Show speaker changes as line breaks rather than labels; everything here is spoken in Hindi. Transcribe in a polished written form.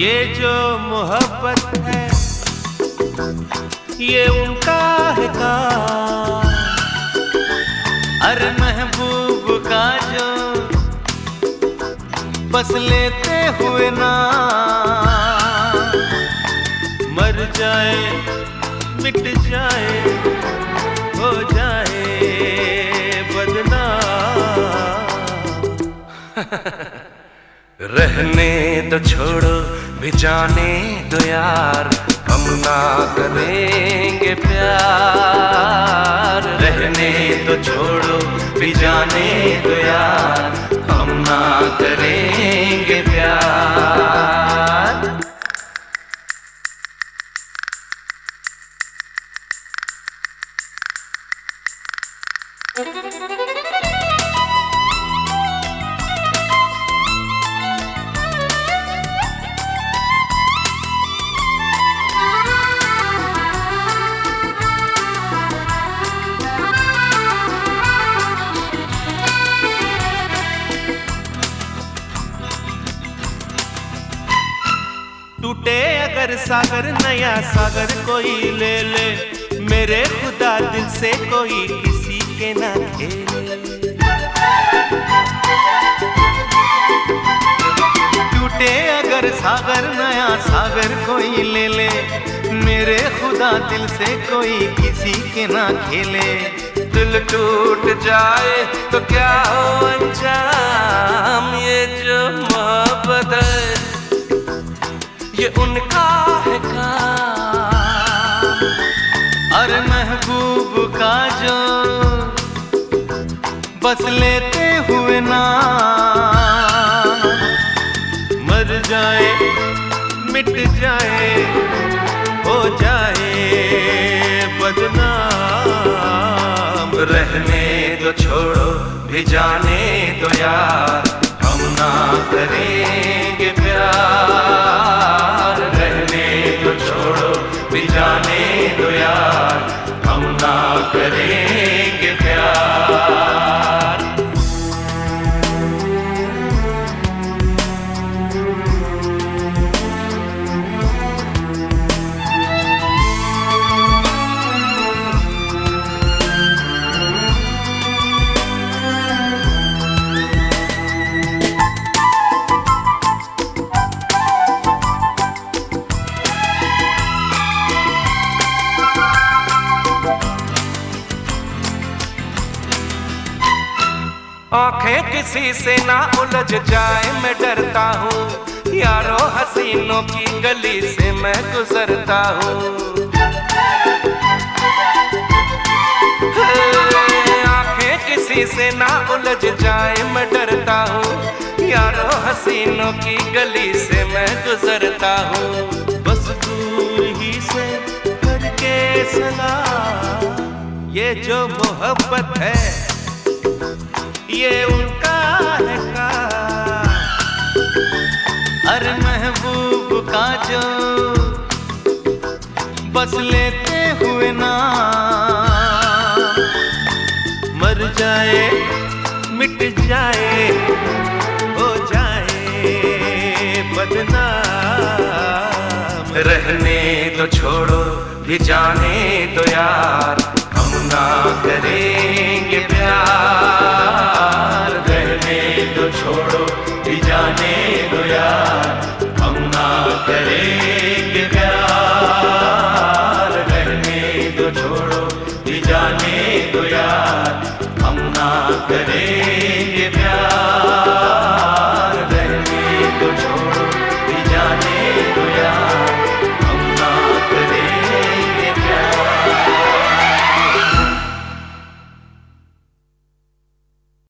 ये जो मोहब्बत है ये उनका है काम। अरे महबूब का जो बस लेते हुए ना मर जाए मिट जाए हो जाए बदनाम।
रहने तो छोड़ो भी जाने दो यार, हम ना करेंगे प्यार। रहने तो छोड़ो भी जाने दो यार, हम ना करेंगे प्यार।
टूटे अगर सागर नया सागर कोई ले ले, मेरे खुदा दिल से कोई किसी के ना खेले। टूटे अगर सागर नया सागर कोई ले ले, मेरे खुदा दिल से कोई किसी के ना खेले।
दिल टूट जाए तो क्या हो अंजाम, ये जो मोहब्बत है ये उनका है काम।
अरे महबूब का जो बस लेते हुए ना मर जाए मिट जाए हो जाए बदनाम।
रहने दो छोड़ो भी जाने दो यार, हम ना करेंगे प्यार। रहने दो छोड़ो भी जाने दो यार, हम ना करेंगे प्यार।
आंखें किसी से ना उलझ जाए मैं डरता हूँ, यारो हसीनों की गली से मैं गुजरता हूँ। आंखें किसी से ना उलझ जाए मैं डरता हूँ, यारो हसीनों की गली से मैं गुजरता हूँ। बस दूर ही से करके सलाम, ये जो मोहब्बत है ये उनका है काम। अरे महबूब का जो बस लेते हुए ना मर जाए मिट जाए हो जाए बदनाम।
रहने तो छोड़ो भी जाने दो यार, हम ना करेंगे प्यार। रहने तो छोड़ो भी जाने दो यार।